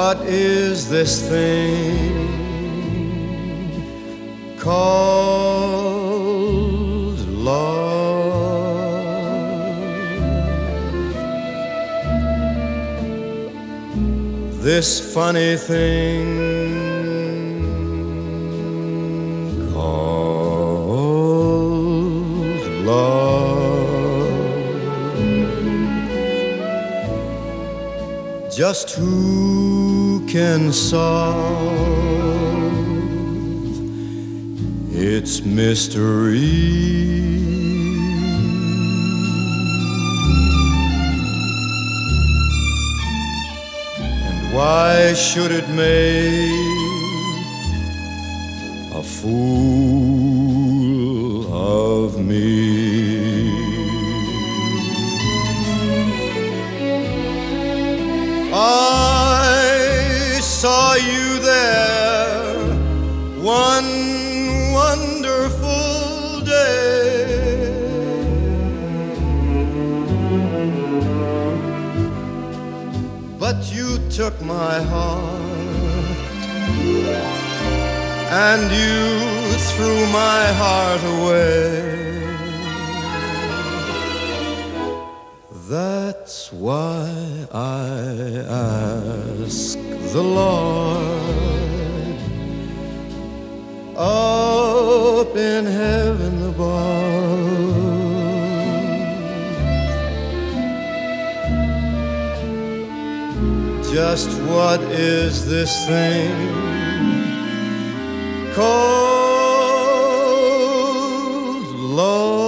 what is this thing called love? This funny thing called love. Just who can solve its mystery? And why should it make a fool of me? I saw you there one wonderful day, but you took my heart and you threw my heart away. That's why I ask the Lord up in heaven above, just what is this thing called love?